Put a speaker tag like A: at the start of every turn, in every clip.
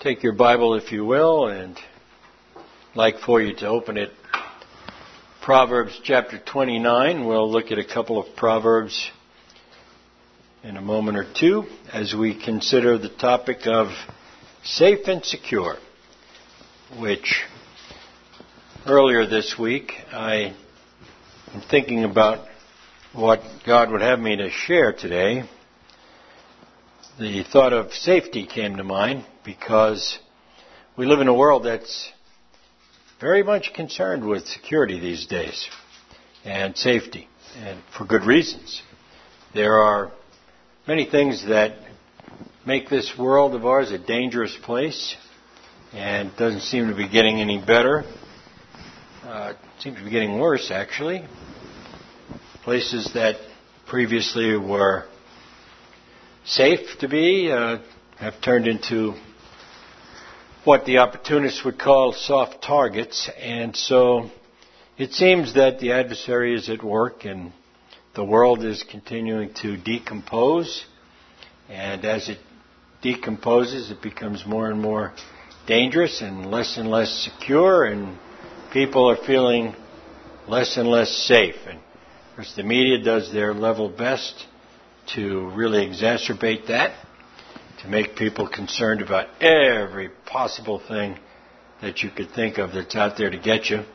A: Take your Bible, if you will, and I'd like for you to open it. Proverbs chapter 29. We'll look at a couple of Proverbs in a moment or two as we consider the topic of safe and secure, which earlier this week I am thinking about what God would have me to share today. The thought of safety came to mind because we live in a world that's very much concerned with security these days and safety, and for good reasons. There are many things that make this world of ours a dangerous place, and it doesn't seem to be getting any better. It seems to be getting worse, actually. Places that previously were safe to be have turned into what the opportunists would call soft targets, and so it seems that the adversary is at work and the world is continuing to decompose, and as it decomposes it becomes more and more dangerous and less secure, and people are feeling less and less safe. And of course the media does their level best to really exacerbate that, to make people concerned about every possible thing that you could think of that's out there to get you.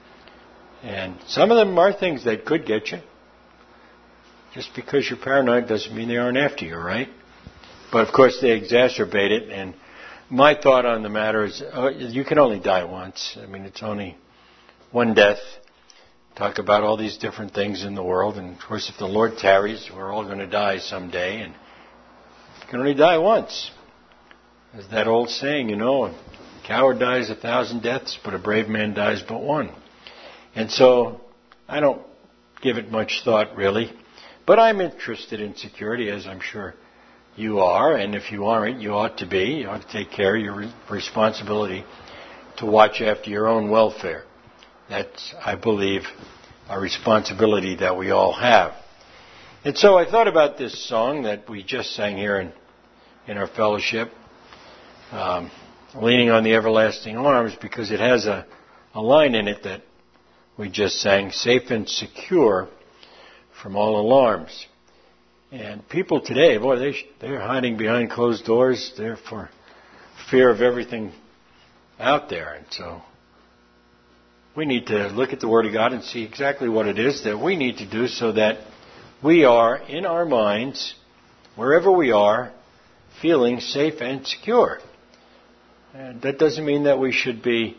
A: And some of them are things that could get you. Just because you're paranoid doesn't mean they aren't after you, right? But of course they exacerbate it, and my thought on the matter is you can only die once. I mean, it's only one death. Talk about all these different things in the world, and of course if the Lord tarries, we're all going to die someday, and you can only die once. There's that old saying, a coward dies 1,000 deaths, but a brave man dies but one. And so I don't give it much thought, really. But I'm interested in security, as I'm sure you are. And if you aren't, you ought to be. You ought to take care of your responsibility to watch after your own welfare. That's, I believe, a responsibility that we all have. And so I thought about this song that we just sang here in our fellowship, Leaning on the Everlasting Arms, because it has a line in it that we just sang, safe and secure from all alarms. And people today, boy, they're hiding behind closed doors. They're for fear of everything out there. And so we need to look at the Word of God and see exactly what it is that we need to do so that we are, in our minds, wherever we are, feeling safe and secure. And that doesn't mean that we should be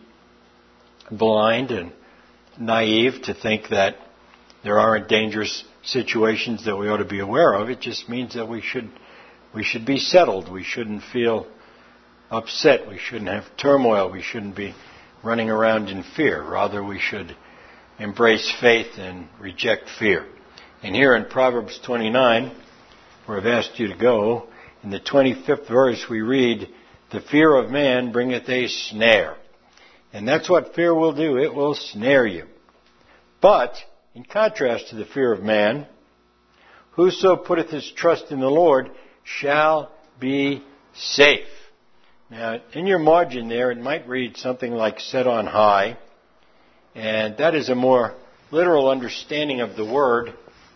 A: blind and naive to think that there aren't dangerous situations that we ought to be aware of. It just means that we should be settled. We shouldn't feel upset. We shouldn't have turmoil. We shouldn't be running around in fear. Rather, we should embrace faith and reject fear. And here in Proverbs 29, where I've asked you to go, in the 25th verse we read, "The fear of man bringeth a snare." And that's what fear will do. It will snare you. But, in contrast to the fear of man, whoso putteth his trust in the Lord shall be safe. Now, in your margin there, it might read something like set on high, and that is a more literal understanding of the word.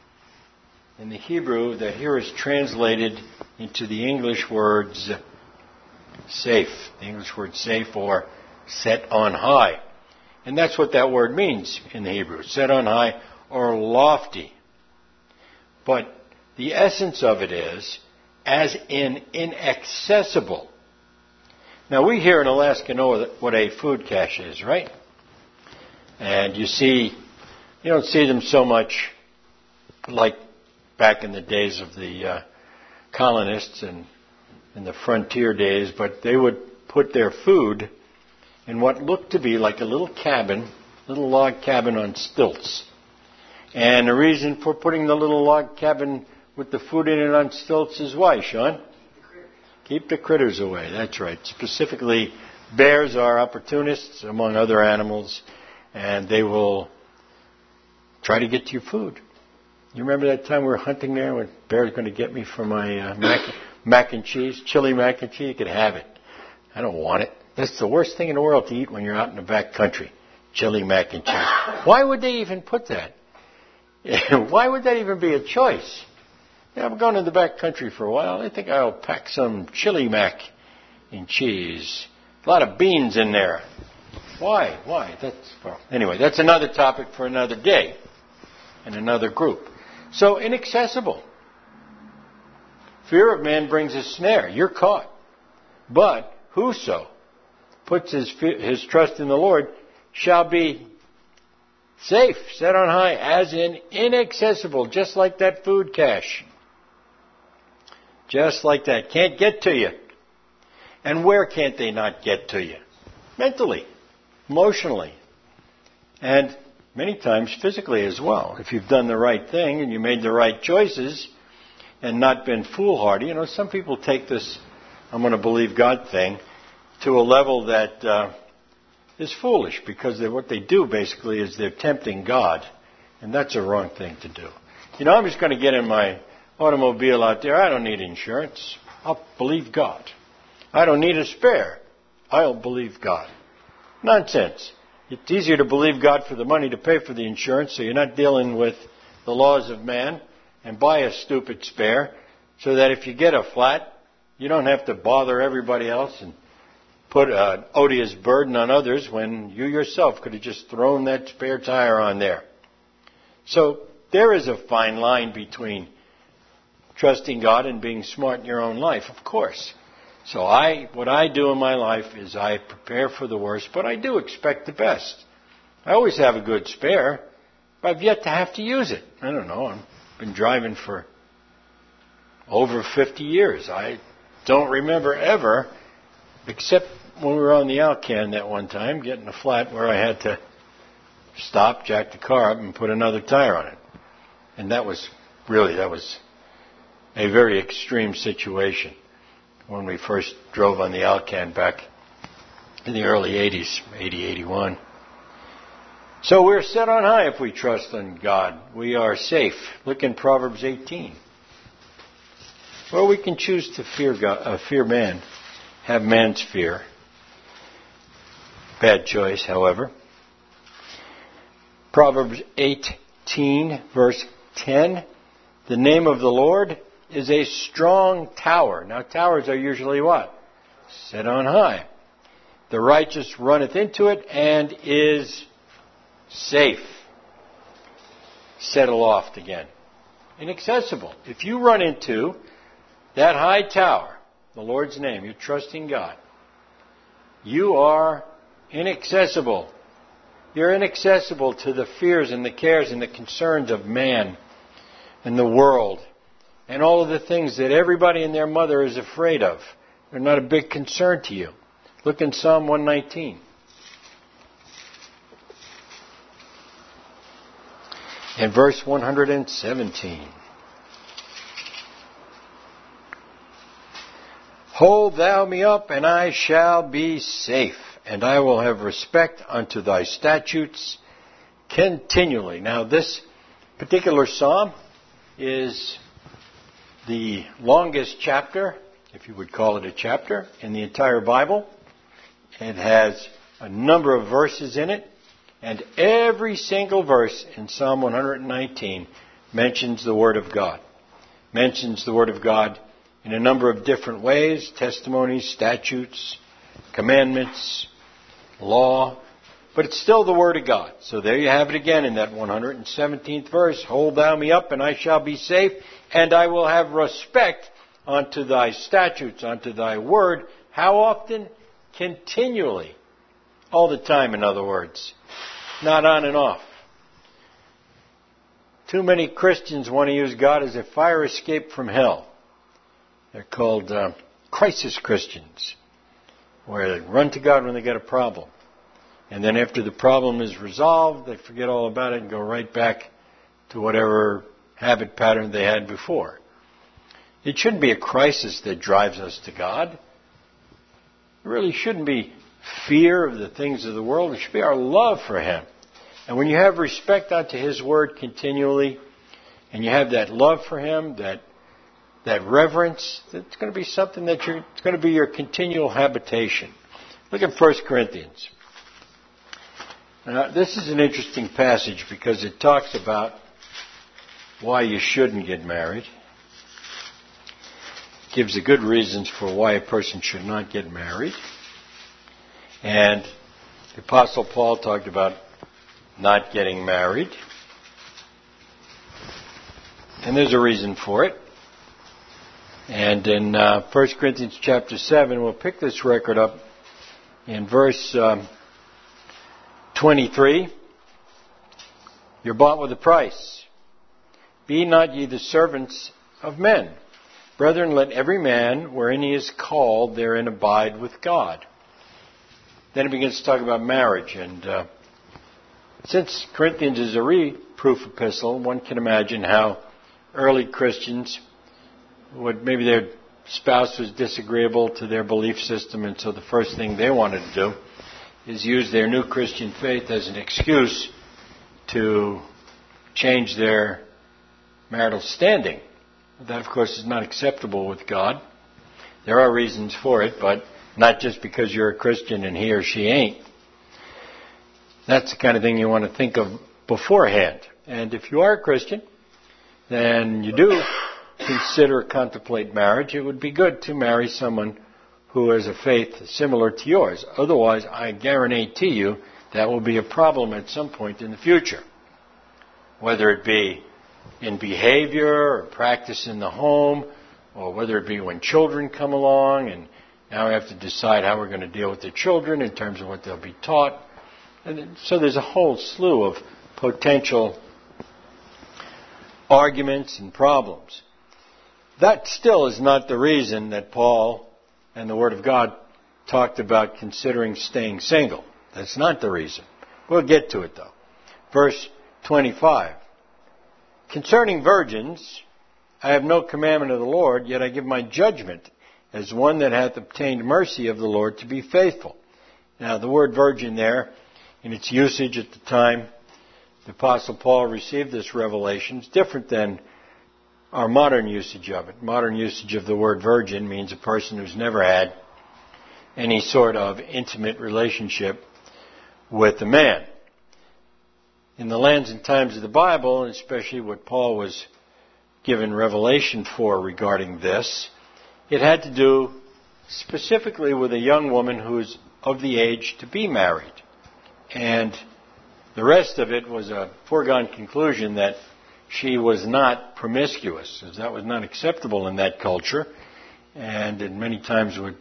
A: In the Hebrew, that here is translated into the English words safe. The English word safe, or set on high. And that's what that word means in the Hebrew. Set on high or lofty. But the essence of it is as in inaccessible. Now we here in Alaska know what a food cache is, right? And you don't see them so much like back in the days of the colonists and in the frontier days, but they would put their food in what looked to be like a little log cabin on stilts. And the reason for putting the little log cabin with the food in it on stilts is why, Sean? Keep the critters away. That's right. Specifically, bears are opportunists among other animals, and they will try to get to your food. You remember that time we were hunting there when bear was going to get me for my mac and cheese, chili mac and cheese? You could have it. I don't want it. That's the worst thing in the world to eat when you're out in the back country. Chili mac and cheese. Why would they even put that? Why would that even be a choice? Yeah, I'm going to the back country for a while. I think I'll pack some chili mac and cheese. A lot of beans in there. Why? Anyway, that's another topic for another day and another group. So inaccessible. Fear of man brings a snare. You're caught. But whoso puts his trust in the Lord shall be safe, set on high, as in inaccessible, just like that food cache. Just like that. Can't get to you. And where can't they not get to you? Mentally, emotionally, and many times physically as well. If you've done the right thing and you made the right choices and not been foolhardy. You know, some people take this I'm going to believe God thing to a level that is foolish, because what they do basically is they're tempting God, and that's a wrong thing to do. You know, I'm just going to get in my automobile out there. I don't need insurance. I'll believe God. I don't need a spare. I'll believe God. Nonsense. It's easier to believe God for the money to pay for the insurance, so you're not dealing with the laws of man, and buy a stupid spare, so that if you get a flat, you don't have to bother everybody else and put an odious burden on others when you yourself could have just thrown that spare tire on there. So there is a fine line between trusting God and being smart in your own life, of course. So what I do in my life is I prepare for the worst, but I do expect the best. I always have a good spare, but I've yet to have to use it. I don't know. I've been driving for over 50 years. I don't remember ever, except when we were on the Alcan that one time, getting a flat where I had to stop, jack the car up, and put another tire on it. And that was a very extreme situation when we first drove on the Alcan back in the early 80s, 80, 81. So we're set on high if we trust in God. We are safe. Look in Proverbs 18. Well, we can choose to fear man, have man's fear. Bad choice, however. Proverbs 18, verse 10. The name of the Lord is a strong tower. Now, towers are usually what? Set on high. The righteous runneth into it and is safe. Set aloft again. Inaccessible. If you run into that high tower, the Lord's name, you're trusting God, you are inaccessible. You're inaccessible to the fears and the cares and the concerns of man and the world and all of the things that everybody and their mother is afraid of. They're not a big concern to you. Look in Psalm 119. In verse 117. Hold thou me up, and I shall be safe, and I will have respect unto thy statutes continually. Now, this particular psalm is the longest chapter, if you would call it a chapter, in the entire Bible. It has a number of verses in it, and every single verse in Psalm 119 mentions the Word of God. Mentions the Word of God in a number of different ways: testimonies, statutes, commandments, law. But it's still the Word of God. So there you have it again in that 117th verse. Hold thou me up, and I shall be safe, and I will have respect unto thy statutes, unto thy word. How often? Continually. All the time, in other words. Not on and off. Too many Christians want to use God as a fire escape from hell. They're called crisis Christians, where they run to God when they get a problem. And then after the problem is resolved, they forget all about it and go right back to whatever habit pattern they had before. It shouldn't be a crisis that drives us to God. It really shouldn't be fear of the things of the world. It should be our love for Him. And when you have respect unto His Word continually, and you have that love for Him, that that reverence, it's going to be something that it's going to be your continual habitation. Look at 1 Corinthians. Now, this is an interesting passage because it talks about why you shouldn't get married. It gives the good reasons for why a person should not get married. And the Apostle Paul talked about not getting married. And there's a reason for it. And in 1 Corinthians chapter 7, we'll pick this record up in verse 23. You're bought with a price. Be not ye the servants of men. Brethren, let every man, wherein he is called, therein abide with God. Then it begins to talk about marriage. And since Corinthians is a reproof epistle, one can imagine how early Christians maybe their spouse was disagreeable to their belief system, and so the first thing they wanted to do is use their new Christian faith as an excuse to change their marital standing. That, of course, is not acceptable with God. There are reasons for it, but not just because you're a Christian and he or she ain't. That's the kind of thing you want to think of beforehand. And if you are a Christian, then you do contemplate marriage. It would be good to marry someone who has a faith similar to yours. Otherwise, I guarantee you that will be a problem at some point in the future. Whether it be in behavior or practice in the home, or whether it be when children come along and now we have to decide how we're going to deal with the children in terms of what they'll be taught. And so there's a whole slew of potential arguments and problems. That still is not the reason that Paul and the Word of God talked about considering staying single. That's not the reason. We'll get to it, though. Verse 25. Concerning virgins, I have no commandment of the Lord, yet I give my judgment as one that hath obtained mercy of the Lord to be faithful. Now, the word virgin there, in its usage at the time the Apostle Paul received this revelation, is different than our modern usage of it. Modern usage of the word virgin means a person who's never had any sort of intimate relationship with a man. In the lands and times of the Bible, and especially what Paul was given revelation for regarding this, it had to do specifically with a young woman who is of the age to be married. And the rest of it was a foregone conclusion that she was not promiscuous, as that was not acceptable in that culture, and it many times would,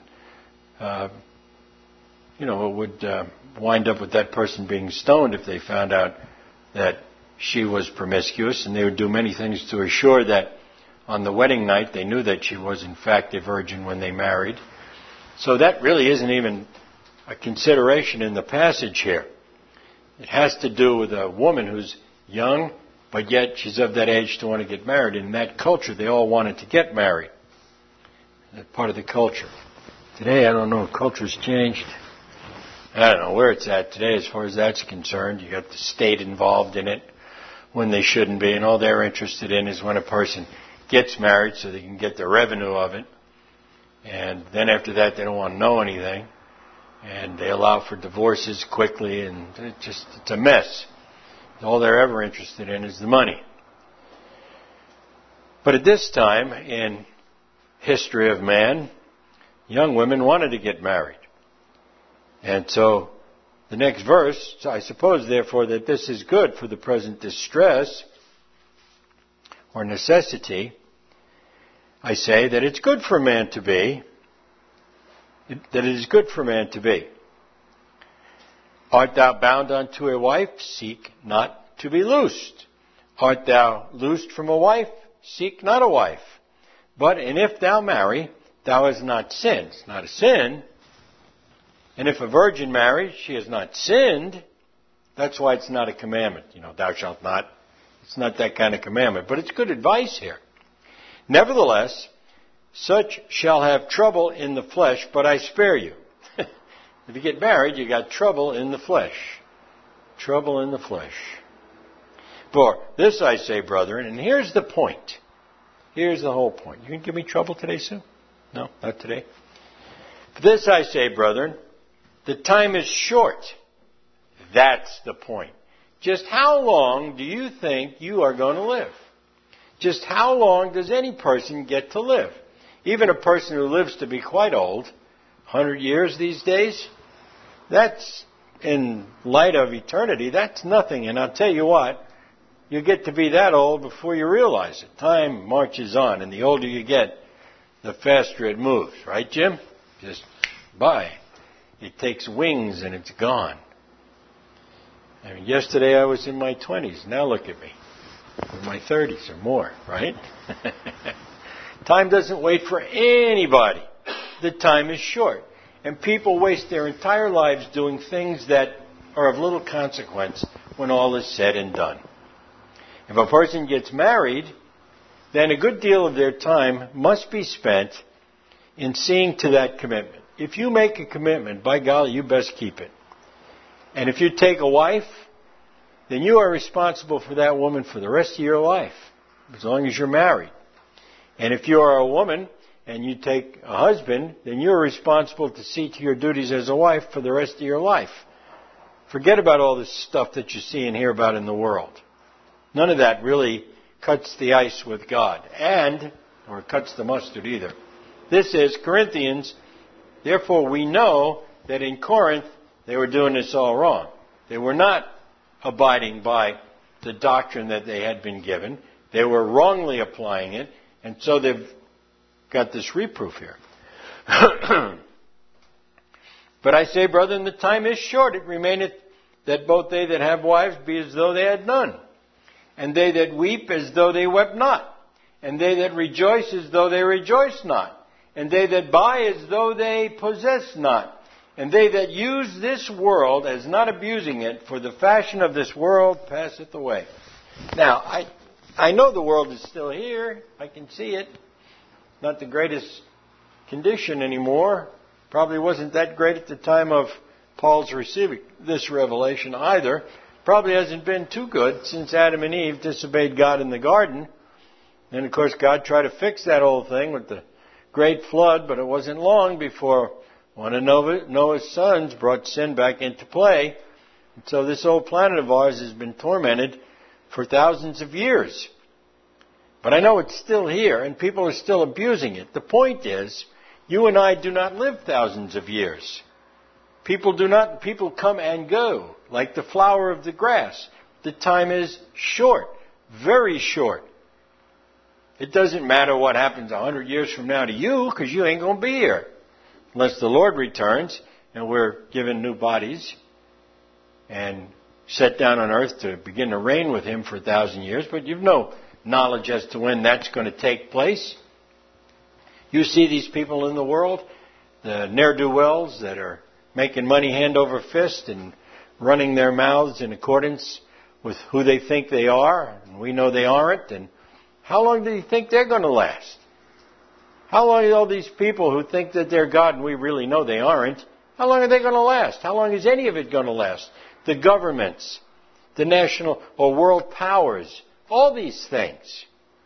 A: wind up with that person being stoned if they found out that she was promiscuous, and they would do many things to assure that on the wedding night they knew that she was in fact a virgin when they married. So that really isn't even a consideration in the passage here. It has to do with a woman who's young, but yet she's of that age to want to get married. In that culture, they all wanted to get married. That's part of the culture. Today, I don't know, culture's changed. I don't know where it's at today as far as that's concerned. You got the state involved in it when they shouldn't be, and all they're interested in is when a person gets married so they can get the revenue of it. And then after that, they don't want to know anything. And they allow for divorces quickly, and it's a mess. All they're ever interested in is the money. But at this time in history of man, young women wanted to get married. And so the next verse, I suppose therefore that this is good for the present distress or necessity. I say that it's good for a man to be, that it is good for a man to be. Art thou bound unto a wife? Seek not to be loosed. Art thou loosed from a wife? Seek not a wife. But, and if thou marry, thou hast not sinned. It's not a sin. And if a virgin marries, she has not sinned. That's why it's not a commandment. Thou shalt not. It's not that kind of commandment. But it's good advice here. Nevertheless, such shall have trouble in the flesh, but I spare you. If you get married, you got trouble in the flesh. Trouble in the flesh. For this I say, brethren, and here's the point. Here's the whole point. You can give me trouble today, Sue? No, not today. For this I say, brethren, the time is short. That's the point. Just how long do you think you are going to live? Just how long does any person get to live? Even a person who lives to be quite old, 100 years these days, that's, in light of eternity, that's nothing. And I'll tell you what, you get to be that old before you realize it. Time marches on, and the older you get, the faster it moves. Right, Jim? Just by. It takes wings and it's gone. I mean, yesterday I was in my 20s. Now look at me. In my 30s or more, right? Time doesn't wait for anybody. The time is short. And people waste their entire lives doing things that are of little consequence when all is said and done. If a person gets married, then a good deal of their time must be spent in seeing to that commitment. If you make a commitment, by golly, you best keep it. And if you take a wife, then you are responsible for that woman for the rest of your life, as long as you're married. And if you are a woman and you take a husband, then you're responsible to see to your duties as a wife for the rest of your life. Forget about all this stuff that you see and hear about in the world. None of that really cuts the ice with God, or cuts the mustard either. This is Corinthians. Therefore, we know that in Corinth, they were doing this all wrong. They were not abiding by the doctrine that they had been given. They were wrongly applying it, and so they've got this reproof here. But I say, brethren, the time is short. It remaineth that both they that have wives be as though they had none, and they that weep as though they wept not, and they that rejoice as though they rejoice not, and they that buy as though they possess not, and they that use this world as not abusing it, for the fashion of this world passeth away. Now, I know the world is still here. I can see it. Not the greatest condition anymore. Probably wasn't that great at the time of Paul's receiving this revelation either. Probably hasn't been too good since Adam and Eve disobeyed God in the garden. And of course God tried to fix that whole thing with the great flood, but it wasn't long before one of Noah's sons brought sin back into play. And so this old planet of ours has been tormented for thousands of years. But I know it's still here, and people are still abusing it. The point is, you and I do not live thousands of years. People come and go, like the flower of the grass. The time is short, very short. It doesn't matter what happens 100 years from now to you, because you ain't going to be here. Unless the Lord returns, and we're given new bodies, and set down on earth to begin to reign with Him for 1,000 years. But you've no knowledge as to when that's going to take place. You see these people in the world, the ne'er-do-wells that are making money hand over fist and running their mouths in accordance with who they think they are, and we know they aren't. And how long do you think they're going to last? How long are all these people who think that they're God and we really know they aren't, how long are they going to last? How long is any of it going to last? The governments, the national or world powers, all these things.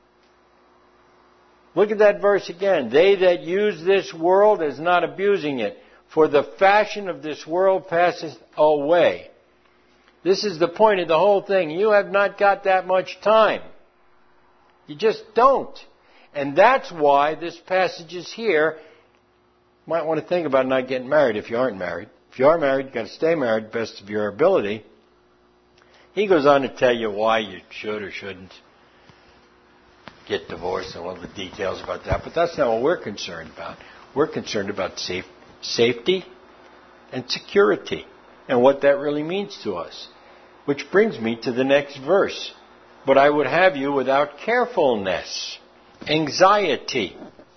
A: Look at that verse again. They that use this world as not abusing it, for the fashion of this world passeth away. This is the point of the whole thing. You have not got that much time. You just don't. And that's why this passage is here. You might want to think about not getting married if you aren't married. If you are married, you've got to stay married best of your ability. He goes on to tell you why you should or shouldn't get divorced and all the details about that. But that's not what we're concerned about. We're concerned about safety and security and what that really means to us. Which brings me to the next verse. But I would have you without carefulness, anxiety.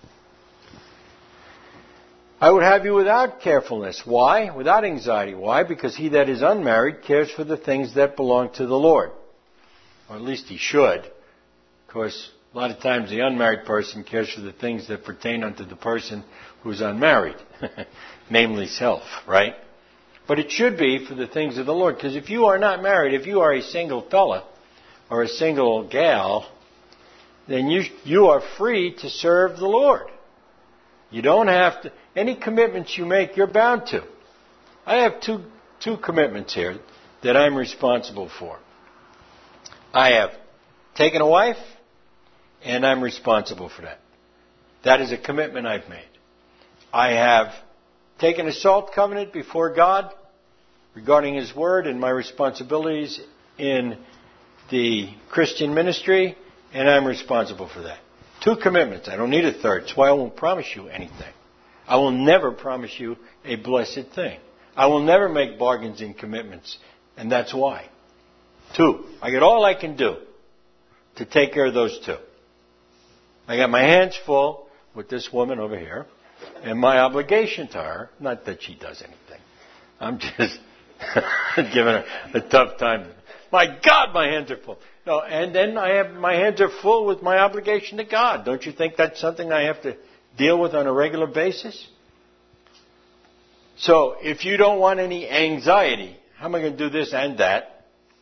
A: I would have you without carefulness. Why? Without anxiety. Why? Because he that is unmarried cares for the things that belong to the Lord. Or at least he should. Of course, a lot of times the unmarried person cares for the things that pertain unto the person who's unmarried. Namely self, right? But it should be for the things of the Lord. Because if you are not married, if you are a single fella or a single gal, then you are free to serve the Lord. You don't have to. Any commitments you make, you're bound to. I have two commitments here that I'm responsible for. I have taken a wife, and I'm responsible for that. That is a commitment I've made. I have taken a salt covenant before God regarding His Word and my responsibilities in the Christian ministry, and I'm responsible for that. 2 commitments. I don't need a third. That's why I won't promise you anything. I will never promise you a blessed thing. I will never make bargains and commitments, and that's why. 2. I got all I can do to take care of those 2. I got my hands full with this woman over here, and my obligation to her, not that she does anything. I'm just giving her a tough time. My God, my hands are full. No, and then I have my hands are full with my obligation to God. Don't you think that's something I have to deal with on a regular basis? So, if you don't want any anxiety, how am I going to do this and that?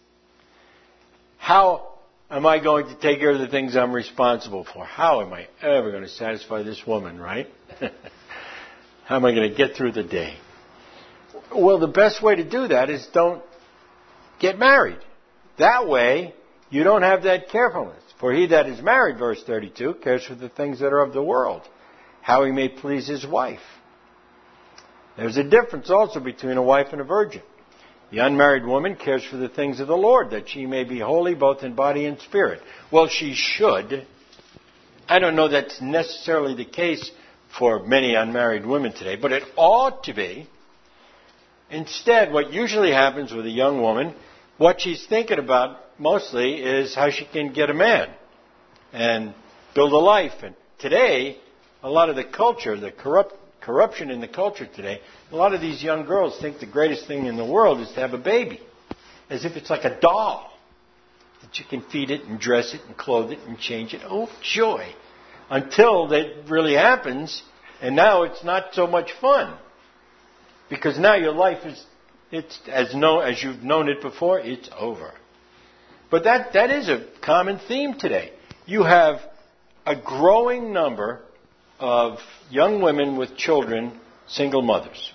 A: How am I going to take care of the things I'm responsible for? How am I ever going to satisfy this woman, right? How am I going to get through the day? Well, the best way to do that is don't get married. That way, you don't have that carefulness. For he that is married, verse 32, cares for the things that are of the world, how he may please his wife. There's a difference also between a wife and a virgin. The unmarried woman cares for the things of the Lord, that she may be holy both in body and spirit. Well, she should. I don't know that's necessarily the case for many unmarried women today, but it ought to be. Instead, what usually happens with a young woman, what she's thinking about mostly is how she can get a man and build a life. And today, a lot of the culture, the corruption in the culture today, a lot of these young girls think the greatest thing in the world is to have a baby. As if it's like a doll. That you can feed it and dress it and clothe it and change it. Oh, joy. Until that really happens, and now it's not so much fun. Because now your life is, it's as you've known it before, it's over. But that is a common theme today. You have a growing number of young women with children, single mothers.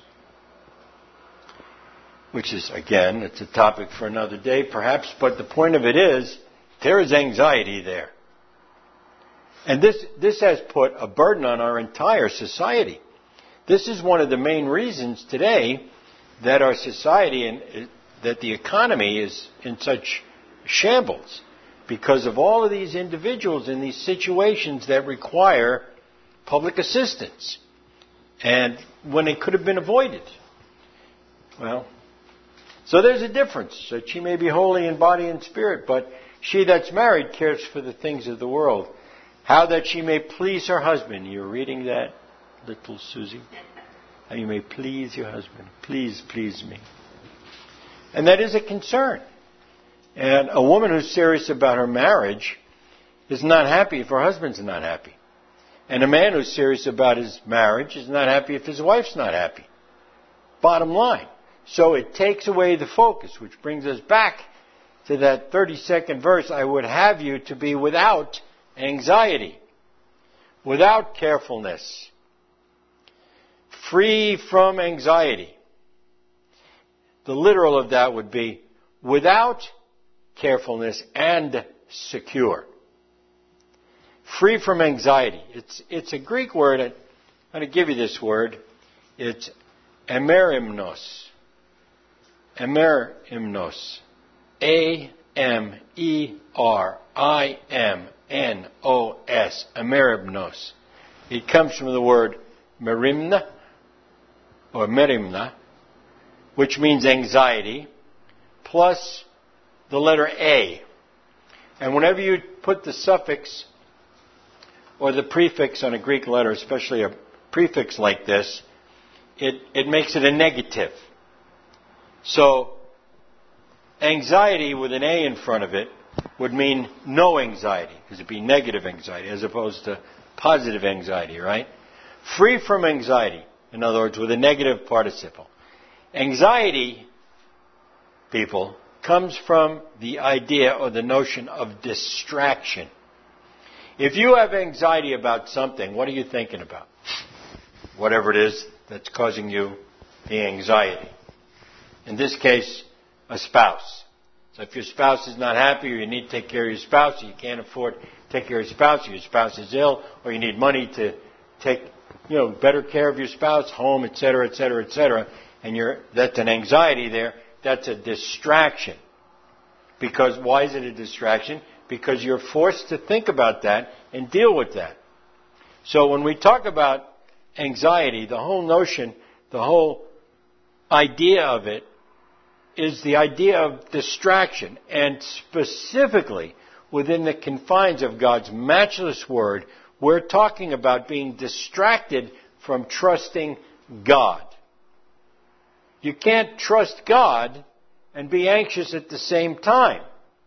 A: Which is, again, it's a topic for another day perhaps, but the point of it is, there is anxiety there. And this has put a burden on our entire society. This is one of the main reasons today that our society and that the economy is in such shambles, because of all of these individuals in these situations that require public assistance, and when it could have been avoided. Well, so there's a difference. That she may be holy in body and spirit, but she that's married cares for the things of the world, how that she may please her husband. You're reading that, little Susie? How you may please your husband. Please, please me. And that is a concern. And a woman who's serious about her marriage is not happy if her husband's not happy. And a man who's serious about his marriage is not happy if his wife's not happy. Bottom line. So it takes away the focus, which brings us back to that 32nd verse. I would have you to be without anxiety, without carefulness, free from anxiety. The literal of that would be without carefulness and secure. Free from anxiety. It's a Greek word. I'm going to give you this word. It's emerimnos. Emerimnos. A-M-E-R-I-M-N-O-S. Emerimnos. It comes from the word merimna, or merimna, which means anxiety, plus the letter A. And whenever you put the suffix or the prefix on a Greek letter, especially a prefix like this, it makes it a negative. So, anxiety with an A in front of it would mean no anxiety, because it'd be negative anxiety as opposed to positive anxiety, right? Free from anxiety, in other words, with a negative participle. Anxiety, people, comes from the idea or the notion of distraction. If you have anxiety about something, what are you thinking about? Whatever it is that's causing you the anxiety. In this case, a spouse. So if your spouse is not happy, or you need to take care of your spouse, or you can't afford to take care of your spouse, or your spouse is ill, or you need money to take, better care of your spouse, home, etc., etc., etc., and that's an anxiety there, that's a distraction. Because why is it a distraction? Because you're forced to think about that and deal with that. So when we talk about anxiety, the whole notion, the whole idea of it is the idea of distraction. And specifically, within the confines of God's matchless word, we're talking about being distracted from trusting God. You can't trust God and be anxious at the same time.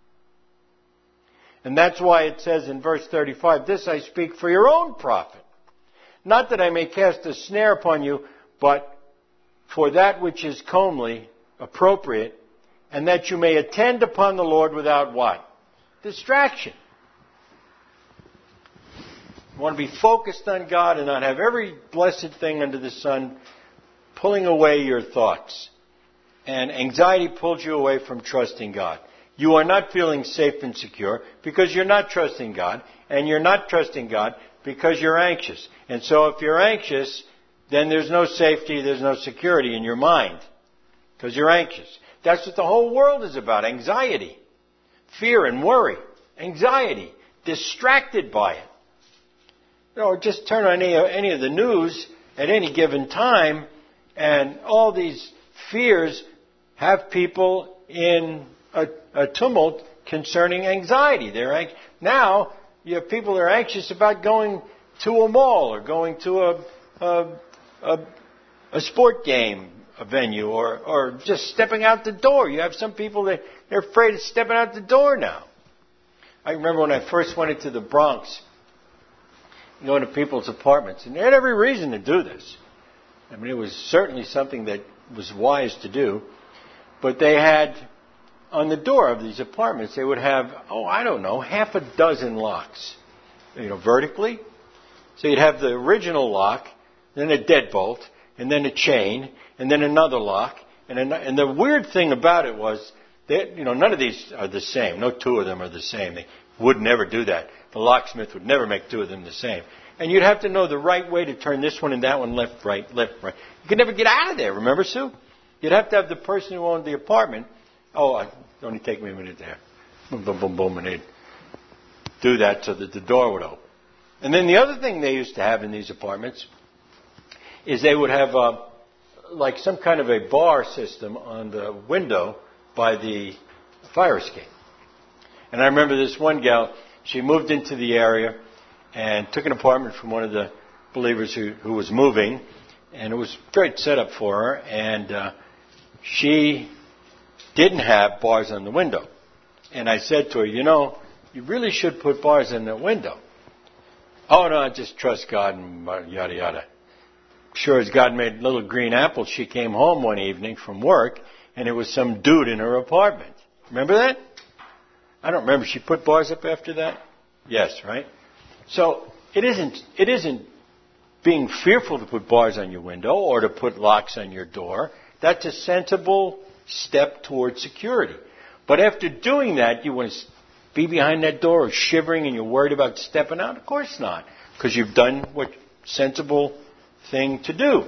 A: And that's why it says in verse 35, "This I speak for your own profit. Not that I may cast a snare upon you, but for that which is comely, appropriate, and that you may attend upon the Lord without" what? Distraction. You want to be focused on God and not have every blessed thing under the sun pulling away your thoughts. And anxiety pulls you away from trusting God. You are not feeling safe and secure because you're not trusting God, and you're not trusting God because you're anxious. And so if you're anxious, then there's no safety, there's no security in your mind because you're anxious. That's what the whole world is about, anxiety. Fear and worry. Anxiety. Distracted by it. Just turn on any of the news at any given time, and all these fears have people in a tumult concerning anxiety. Now, you have people that are anxious about going to a mall or going to a sport game, a venue, or just stepping out the door. You have some people that they're afraid of stepping out the door now. I remember when I first went into the Bronx, going to people's apartments, and they had every reason to do this. I mean, it was certainly something that was wise to do. But they had, on the door of these apartments, they would have, half a dozen locks, vertically. So you'd have the original lock, then a deadbolt, and then a chain, and then another lock. And the weird thing about it was that, none of these are the same. No two of them are the same. They would never do that. The locksmith would never make two of them the same. And you'd have to know the right way to turn this one and that one left, right. You could never get out of there, remember, Sue? You'd have to have the person who owned the apartment, it only take me a minute there. Boom, boom, boom, boom, and they'd do that so that the door would open. And then the other thing they used to have in these apartments is they would have like some kind of a bar system on the window by the fire escape. And I remember this one gal, she moved into the area and took an apartment from one of the believers who was moving, and it was a great setup for her, and she didn't have bars on the window. And I said to her, you really should put bars in the window. "Oh, no, I just trust God," and yada, yada. Sure as God made little green apples, she came home one evening from work, and there was some dude in her apartment. Remember that? I don't remember. She put bars up after that? Yes, right? So it isn't being fearful to put bars on your window or to put locks on your door. That's a sensible step towards security. But after doing that, you want to be behind that door or shivering and you're worried about stepping out? Of course not, because you've done what sensible thing to do.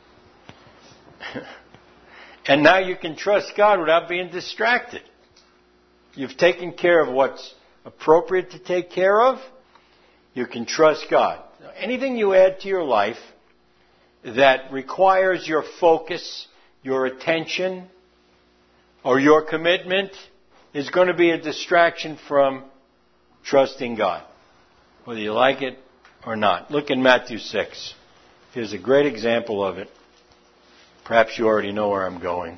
A: And now you can trust God without being distracted. You've taken care of what's appropriate to take care of. You can trust God. Anything you add to your life that requires your focus, your attention, or your commitment is going to be a distraction from trusting God, whether you like it or not. Look in Matthew 6. Here's a great example of it. Perhaps you already know where I'm going.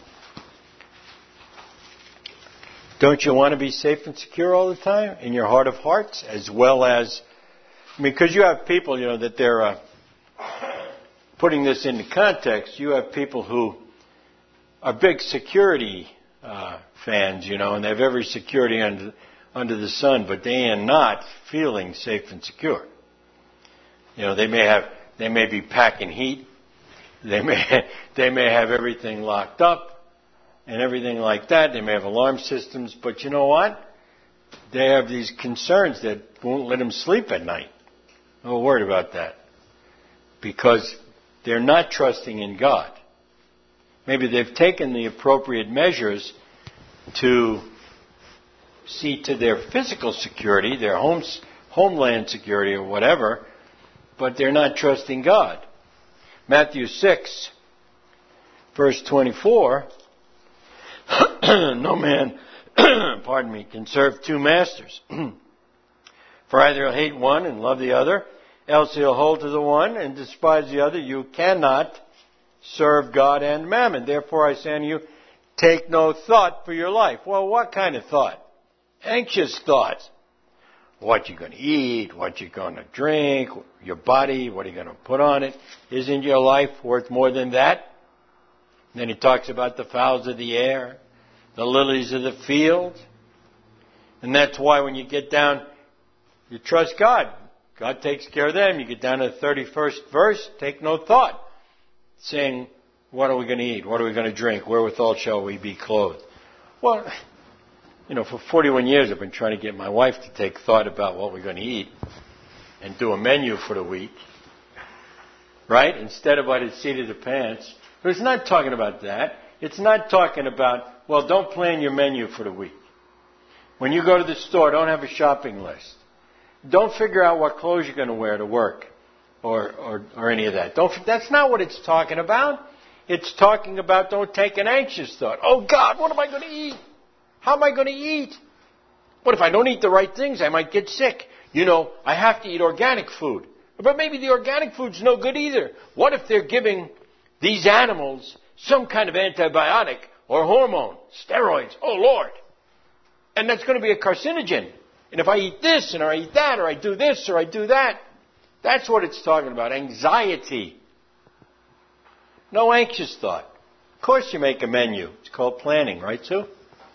A: Don't you want to be safe and secure all the time in your heart of hearts, as well as, because you have people, that they're putting this into context. You have people who are big security fans, and they have every security under the sun, but they are not feeling safe and secure. They may be packing heat. They may have everything locked up and everything like that. They may have alarm systems, but you know what? They have these concerns that won't let them sleep at night. No word about that. Because they're not trusting in God. Maybe they've taken the appropriate measures to see to their physical security, their homeland security or whatever, but they're not trusting God. Matthew 6, verse 24, no man, can serve two masters. For either he'll hate one and love the other, else he'll hold to the one and despise the other. You cannot serve God and mammon. Therefore I say unto you, take no thought for your life. Well, what kind of thought? Anxious thoughts. What you're going to eat, what you're going to drink, your body, what are you going to put on it? Isn't your life worth more than that? And then he talks about the fowls of the air, the lilies of the field. And that's why when you get down, you trust God. God takes care of them. You get down to the 31st verse, take no thought. Saying, what are we going to eat? What are we going to drink? Wherewithal shall we be clothed? Well, for 41 years I've been trying to get my wife to take thought about what we're going to eat and do a menu for the week. Right? Instead of by the seat of the pants. But it's not talking about that. It's not talking about, well, don't plan your menu for the week. When you go to the store, don't have a shopping list. Don't figure out what clothes you're going to wear to work or any of that. That's not what it's talking about. It's talking about don't take an anxious thought. Oh, God, what am I going to eat? How am I going to eat? What if I don't eat the right things? I might get sick. I have to eat organic food. But maybe the organic food's no good either. What if they're giving these animals some kind of antibiotic or hormone, steroids? Oh, Lord. And that's going to be a carcinogen. And if I eat this and I eat that or I do this or I do that, that's what it's talking about. Anxiety. No anxious thought. Of course you make a menu. It's called planning, right, Sue?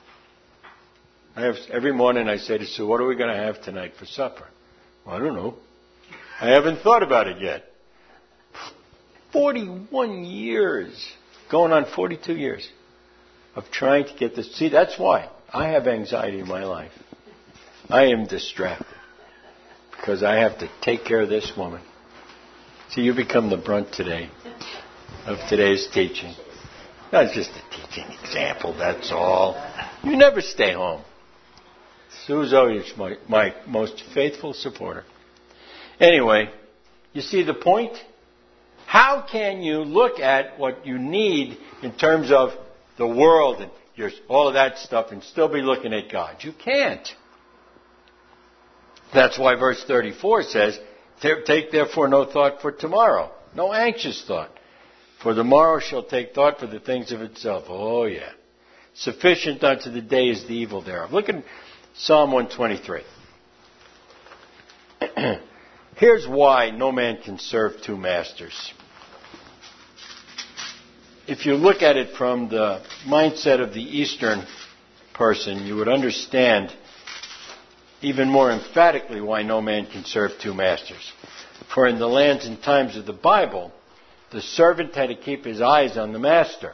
A: Every morning I say to Sue, what are we going to have tonight for supper? Well, I don't know. I haven't thought about it yet. 41 years, going on 42 years of trying to get this. See, that's why I have anxiety in my life. I am distracted because I have to take care of this woman. See, you become the brunt today of today's teaching. That's just a teaching example, that's all. You never stay home. Sue's always my most faithful supporter. Anyway, you see the point? How can you look at what you need in terms of the world and all of that stuff and still be looking at God? You can't. That's why verse 34 says, take therefore no thought for tomorrow, no anxious thought. For the morrow shall take thought for the things of itself. Oh, yeah. Sufficient unto the day is the evil thereof. Look at Psalm 123. Here's why no man can serve two masters. If you look at it from the mindset of the Eastern person, you would understand even more emphatically why no man can serve two masters. For in the lands and times of the Bible, the servant had to keep his eyes on the master.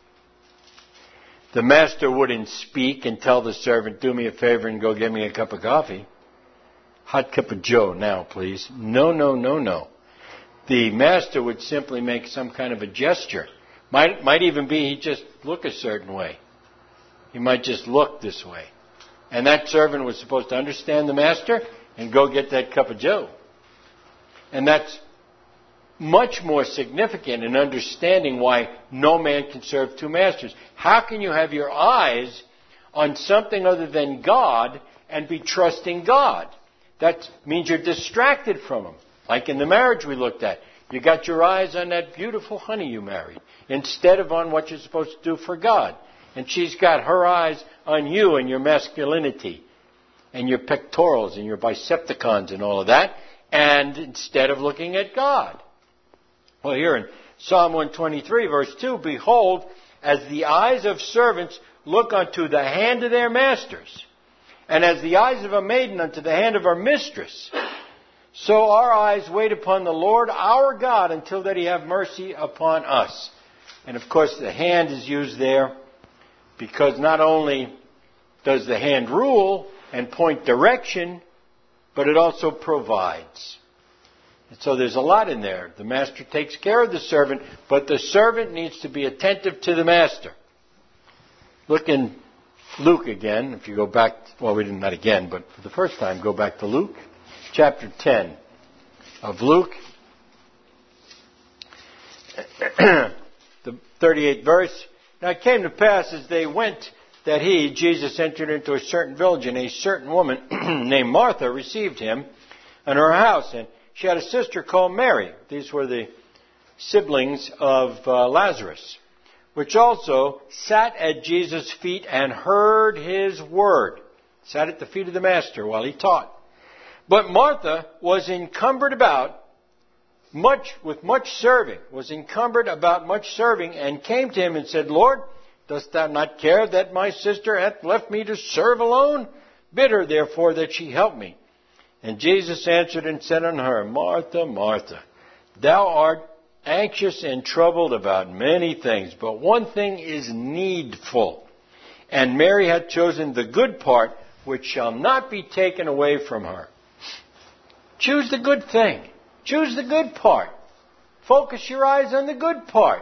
A: The master wouldn't speak and tell the servant, do me a favor and go get me a cup of coffee. Hot cup of Joe now, please. No, no, no, no. The master would simply make some kind of a gesture. Might even be he'd just look a certain way. He might just look this way. And that servant was supposed to understand the master and go get that cup of Joe. And that's much more significant in understanding why no man can serve two masters. How can you have your eyes on something other than God and be trusting God? That means you're distracted from Him. Like in the marriage we looked at. You got your eyes on that beautiful honey you married instead of on what you're supposed to do for God. And she's got her eyes on you and your masculinity and your pectorals and your bicepticons and all of that, and instead of looking at God. Well, here in Psalm 123, verse 2, behold, as the eyes of servants look unto the hand of their masters, And as the eyes of a maiden unto the hand of her mistress, so our eyes wait upon the Lord our God until that He have mercy upon us. And of course the hand is used there because not only does the hand rule and point direction, but it also provides. And so there's a lot in there. The master takes care of the servant, but the servant needs to be attentive to the master. Look in Luke again, if you go back, well, we didn't, not again, but for the first time, go back to Luke, chapter 10 of Luke, the 38th verse. Now it came to pass as they went that he, Jesus, entered into a certain village, and a certain woman named Martha received him in her house. And she had a sister called Mary. These were the siblings of Lazarus, which also sat at Jesus' feet and heard his word. Sat at the feet of the master while he taught. But Martha was encumbered about with much serving, and came to him and said, Lord, dost thou not care that my sister hath left me to serve alone? Bid her therefore that she help me. And Jesus answered and said unto her, Martha, Martha, thou art anxious and troubled about many things, but one thing is needful. And Mary hath chosen the good part, which shall not be taken away from her. Choose the good thing. Choose the good part. Focus your eyes on the good part.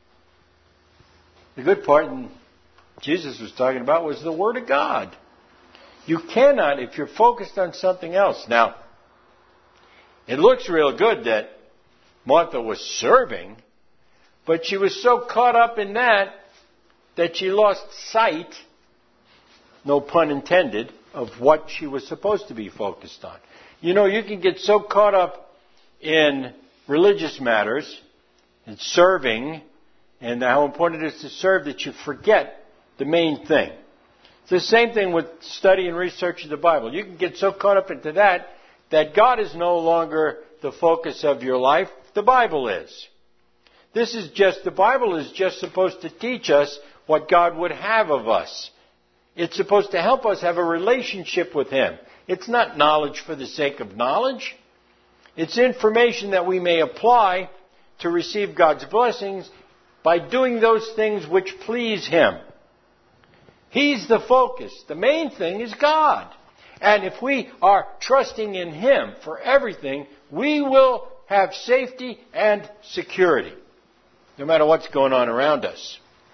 A: The good part Jesus was talking about was the Word of God. You cannot, if you're focused on something else. Now, it looks real good that Martha was serving, but she was so caught up in that she lost sight, no pun intended, of what she was supposed to be focused on. You know, you can get so caught up in religious matters and serving and how important it is to serve that you forget the main thing. It's the same thing with study and research of the Bible. You can get so caught up into that God is no longer the focus of your life. The Bible is. The Bible is just supposed to teach us what God would have of us. It's supposed to help us have a relationship with Him. It's not knowledge for the sake of knowledge. It's information that we may apply to receive God's blessings by doing those things which please Him. He's the focus. The main thing is God. And if we are trusting in Him for everything, we will have safety and security, no matter what's going on around us.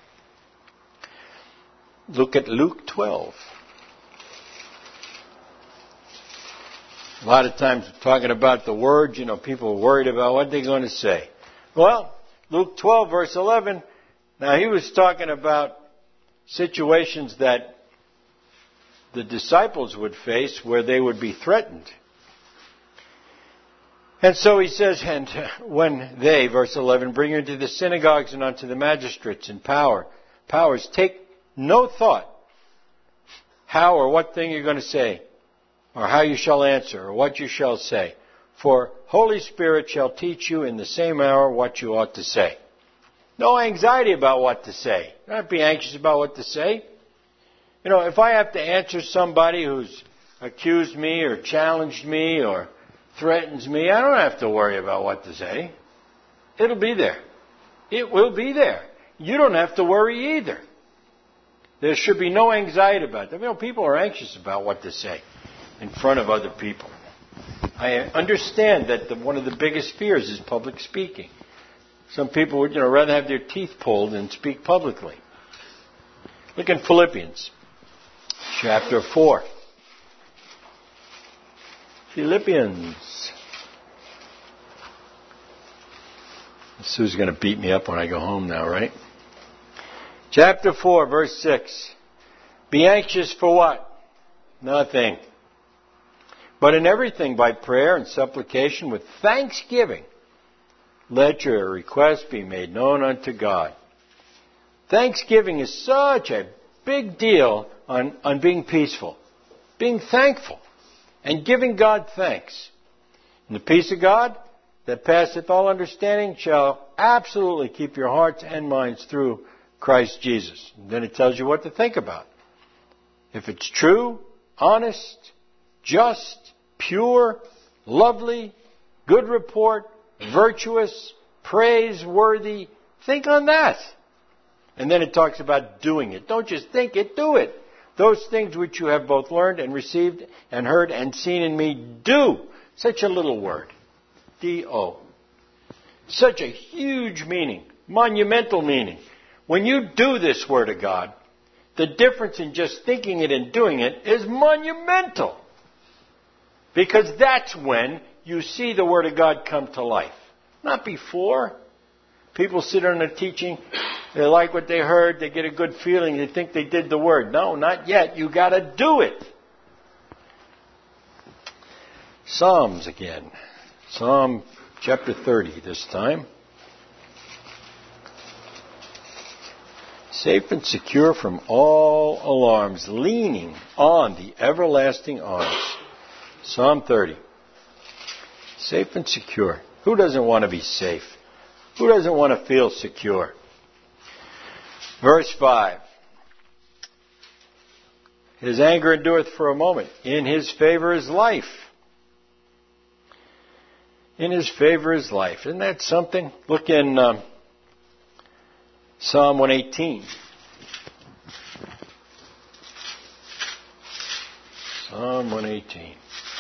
A: Look at Luke 12. A lot of times we're talking about the Word, people are worried about what they're going to say. Well, Luke 12, verse 11, now he was talking about situations that the disciples would face where they would be threatened. And so he says, and when they, verse 11, bring you into the synagogues and unto the magistrates and powers, take no thought how or what thing you're going to say, or how you shall answer, or what you shall say. For Holy Spirit shall teach you in the same hour what you ought to say. No anxiety about what to say. Don't be anxious about what to say. If I have to answer somebody who's accused me or challenged me or threatens me, I don't have to worry about what to say. It'll be there. It will be there. You don't have to worry either. There should be no anxiety about it. People are anxious about what to say in front of other people. I understand that one of the biggest fears is public speaking. Some people would, rather have their teeth pulled than speak publicly. Look in Philippians, chapter 4. Philippians. Sue's going to beat me up when I go home now, right? Chapter 4, verse 6. Be anxious for what? Nothing. But in everything by prayer and supplication with thanksgiving, let your requests be made known unto God. Thanksgiving is such a big deal on being peaceful, being thankful, and giving God thanks. And the peace of God that passeth all understanding shall absolutely keep your hearts and minds through Christ Jesus. And then it tells you what to think about. If it's true, honest, just, pure, lovely, good report, virtuous, praiseworthy. Think on that. And then it talks about doing it. Don't just think it, do it. Those things which you have both learned and received and heard and seen in me, do. Such a little word. D-O. Such a huge meaning. Monumental meaning. When you do this Word of God, the difference in just thinking it and doing it is monumental. Because that's when you see the Word of God come to life. Not before. People sit on a teaching, they like what they heard, they get a good feeling, they think they did the Word. No, not yet. You got to do it. Psalms again. Psalm chapter 30 this time. Safe and secure from all alarms, leaning on the everlasting arms. Psalm 30. Safe and secure. Who doesn't want to be safe? Who doesn't want to feel secure? Verse 5. His anger endureth for a moment. In his favor is life. In his favor is life. Isn't that something? Look in Psalm 118. Psalm 118.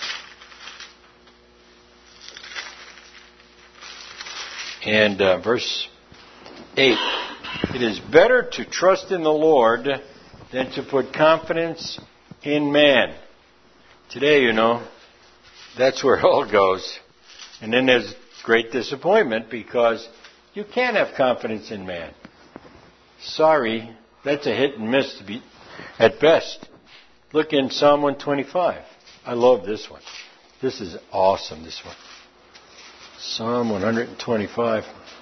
A: And verse 8. It is better to trust in the Lord than to put confidence in man. Today, you know, that's where it all goes. And then there's great disappointment because you can't have confidence in man. Sorry, that's a hit and miss at best. Look in Psalm 125. I love this one. This is awesome, this one. Psalm 125.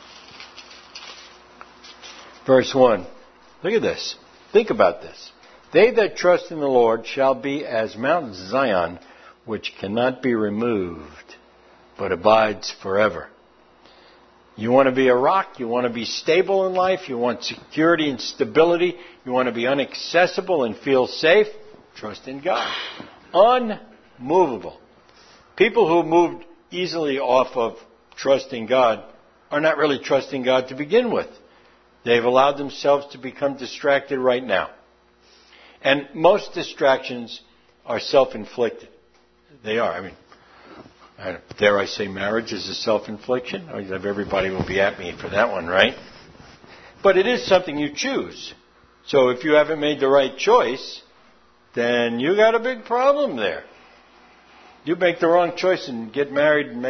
A: Verse 1. Look at this. Think about this. They that trust in the Lord shall be as Mount Zion, which cannot be removed, but abides forever. You want to be a rock. You want to be stable in life. You want security and stability. You want to be inaccessible and feel safe. Trust in God. Unmovable. People who moved easily off of trusting God are not really trusting God to begin with. They've allowed themselves to become distracted right now. And most distractions are self-inflicted. They are. I mean, dare I say marriage is a self-infliction? Everybody will be at me for that one, right? But it is something you choose. So if you haven't made the right choice, then you got a big problem there. You make the wrong choice and get married and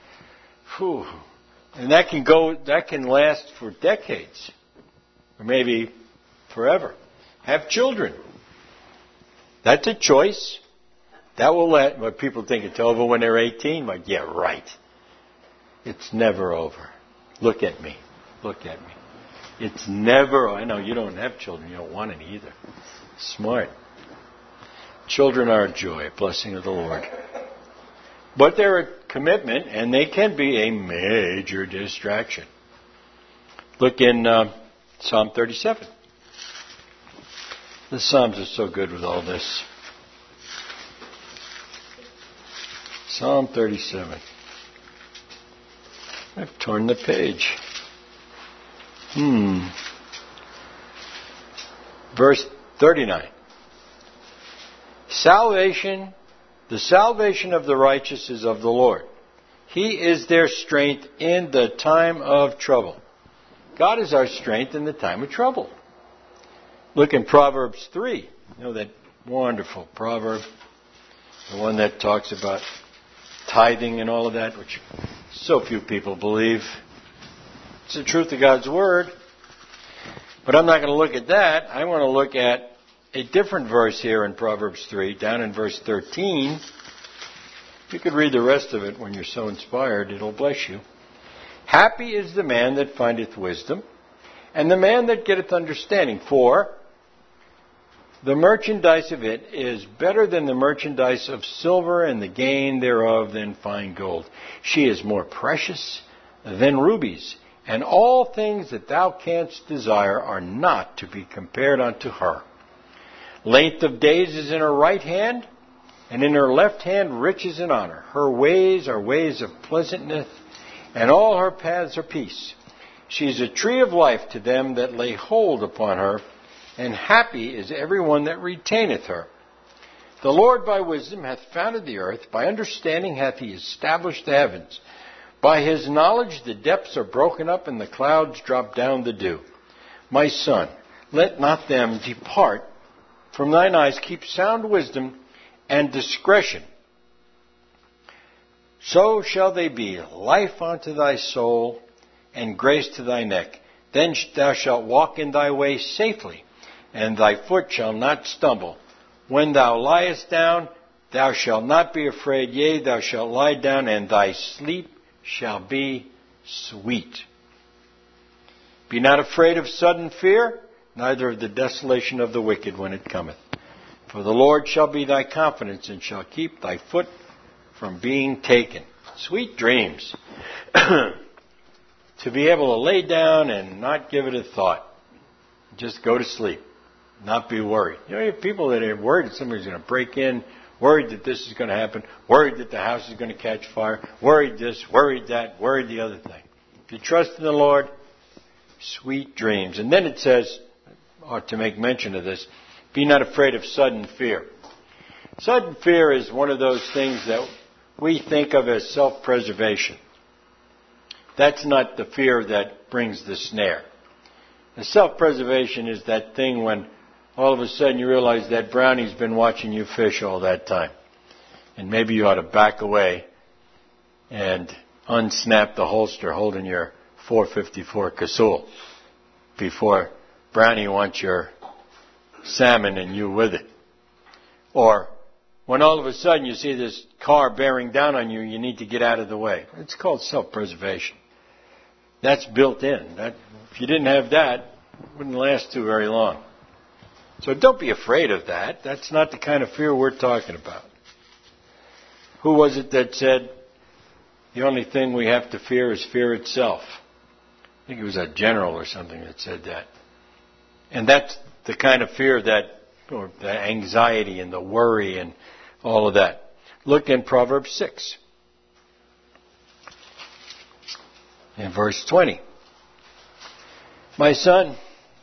A: and that can last for decades. Or maybe forever. Have children. That's a choice. That will but people think it's over when they're 18. Like, yeah, right. It's never over. Look at me. Look at me. It's never, I know you don't have children. You don't want any either. Smart. Children are a joy, a blessing of the Lord. But they're a commitment, and they can be a major distraction. Look in Psalm 37. The Psalms are so good with all this. Psalm 37. I've torn the page. Verse 39. Salvation, the salvation of the righteous is of the Lord. He is their strength in the time of trouble. God is our strength in the time of trouble. Look in Proverbs 3. You know that wonderful proverb, the one that talks about tithing and all of that, which so few people believe. It's the truth of God's Word. But I'm not going to look at that. I want to look at a different verse here in Proverbs 3, down in verse 13. If you could read the rest of it when you're so inspired, it'll bless you. Happy is the man that findeth wisdom, and the man that getteth understanding, for the merchandise of it is better than the merchandise of silver, and the gain thereof than fine gold. She is more precious than rubies, and all things that thou canst desire are not to be compared unto her. Length of days is in her right hand, and in her left hand riches and honor. Her ways are ways of pleasantness, and all her paths are peace. She is a tree of life to them that lay hold upon her, and happy is every one that retaineth her. The Lord by wisdom hath founded the earth, by understanding hath he established the heavens. By his knowledge the depths are broken up, and the clouds drop down the dew. My son, let not them depart from thine eyes. Keep sound wisdom and discretion. So shall they be life unto thy soul, and grace to thy neck. Then thou shalt walk in thy way safely, and thy foot shall not stumble. When thou liest down, thou shalt not be afraid. Yea, thou shalt lie down, and thy sleep shall be sweet. Be not afraid of sudden fear, neither of the desolation of the wicked when it cometh. For the Lord shall be thy confidence, and shall keep thy foot from being taken. Sweet dreams. To be able to lay down and not give it a thought. Just go to sleep. Not be worried. You know, you have people that are worried that somebody's going to break in, worried that this is going to happen, worried that the house is going to catch fire, worried this, worried that, worried the other thing. If you trust in the Lord, sweet dreams. And then it says, ought to make mention of this, be not afraid of sudden fear. Sudden fear is one of those things that we think of as self-preservation. That's not the fear that brings the snare. The self-preservation is that thing when all of a sudden you realize that brownie's been watching you fish all that time. And maybe you ought to back away and unsnap the holster holding your .454 Casull before brownie wants your salmon and you with it. Or when all of a sudden you see this car bearing down on you, you need to get out of the way. It's called self-preservation. That's built in. If you didn't have that, it wouldn't last too very long. So don't be afraid of that. That's not the kind of fear we're talking about. Who was it that said the only thing we have to fear is fear itself? I think it was a general or something that said that. And that's the kind of fear or the anxiety and the worry and all of that. Look in Proverbs 6. In verse 20. My son,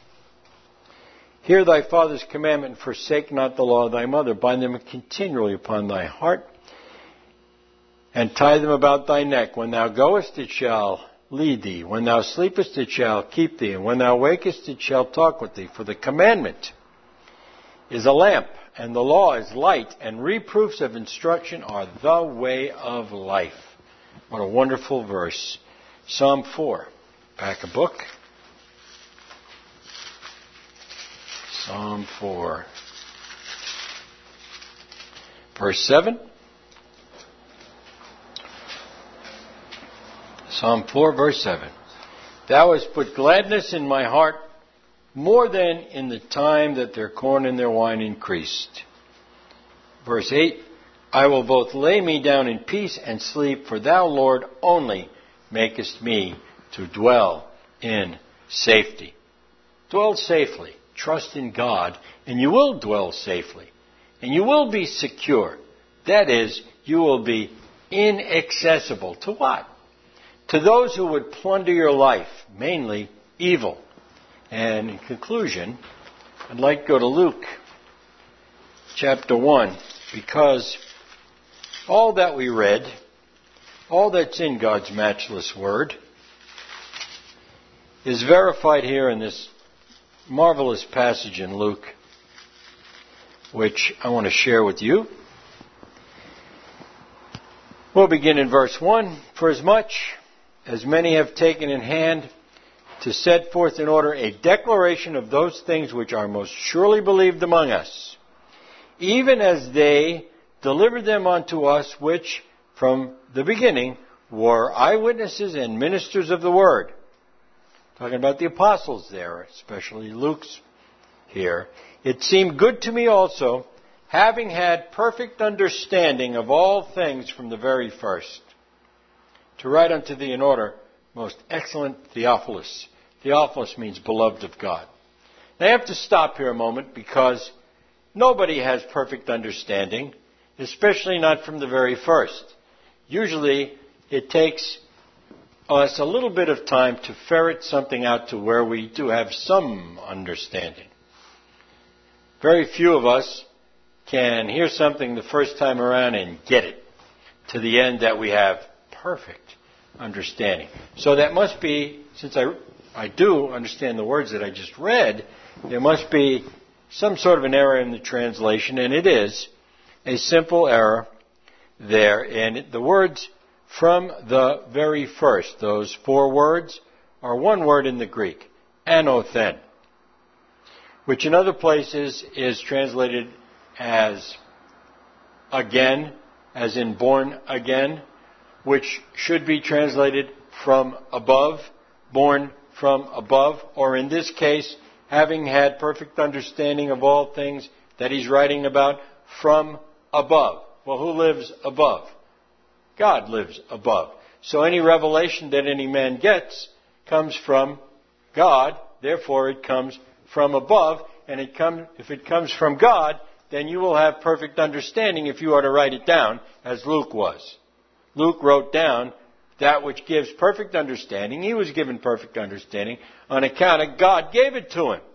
A: hear thy father's commandment, and forsake not the law of thy mother. Bind them continually upon thy heart, and tie them about thy neck. When thou goest, it shall lead thee. When thou sleepest, it shall keep thee. And when thou wakest, it shall talk with thee. For the commandment is a lamp, and the law is light, and reproofs of instruction are the way of life. What a wonderful verse. Psalm 4. Back a book. Psalm 4. Verse 7. Psalm 4, verse 7. Thou hast put gladness in my heart more than in the time that their corn and their wine increased. Verse 8. I will both lay me down in peace and sleep, for thou, Lord, only makest me to dwell in safety. Dwell safely. Trust in God, and you will dwell safely. And you will be secure. That is, you will be inaccessible. To what? To those who would plunder your life, mainly evil. And in conclusion, I'd like to go to Luke chapter 1, because all that we read, all that's in God's matchless word, is verified here in this marvelous passage in Luke, which I want to share with you. We'll begin in verse 1. For as much as many have taken in hand to set forth in order a declaration of those things which are most surely believed among us, even as they delivered them unto us, which from the beginning were eyewitnesses and ministers of the word. Talking about the apostles there, especially Luke's here. It seemed good to me also, having had perfect understanding of all things from the very first, to write unto thee in order, most excellent Theophilus. Theophilus means beloved of God. Now I have to stop here a moment, because Nobody has perfect understanding, especially not from the very first. Usually, it takes us a little bit of time to ferret something out to where we do have some understanding. Very few of us can hear something the first time around and get it to the end that we have perfect understanding. So that must be, since I do understand the words that I just read, there must be some sort of an error in the translation, and it is a simple error there. And the words from the very first, those 4 words, are one word in the Greek, anothen, which in other places is translated as again, as in born again, which should be translated from above, born from above, or in this case, having had perfect understanding of all things that he's writing about, from above. Well, who lives above? God lives above. So any revelation that any man gets comes from God, therefore it comes from above, and if it comes from God, then you will have perfect understanding if you are to write it down, as Luke was. Luke wrote down that which gives perfect understanding. He was given perfect understanding on account of God gave it to him.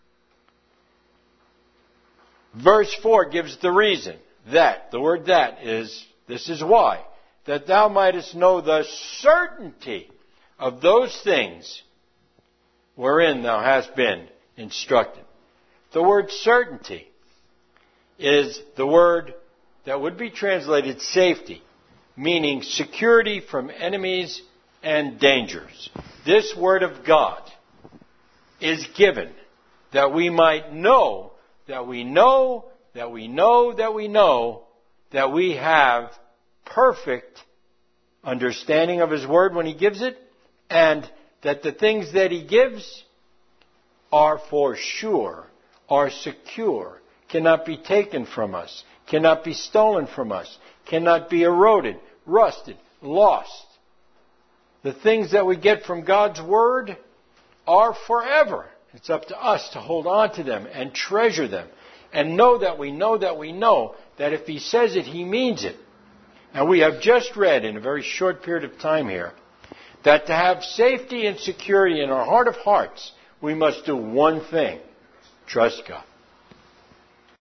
A: Verse 4 gives the reason. That, the word that is, this is why. That thou mightest know the certainty of those things wherein thou hast been instructed. The word certainty is the word that would be translated safety, meaning security from enemies and dangers. This word of God is given that we might know that we know that we know that we know that we have perfect understanding of His Word when He gives it, and that the things that He gives are for sure, are secure, cannot be taken from us, cannot be stolen from us, cannot be eroded, rusted, lost. The things that we get from God's Word are forever. It's up to us to hold on to them and treasure them and know that we know that we know that if He says it, He means it. And we have just read in a very short period of time here that to have safety and security in our heart of hearts, we must do one thing: trust God.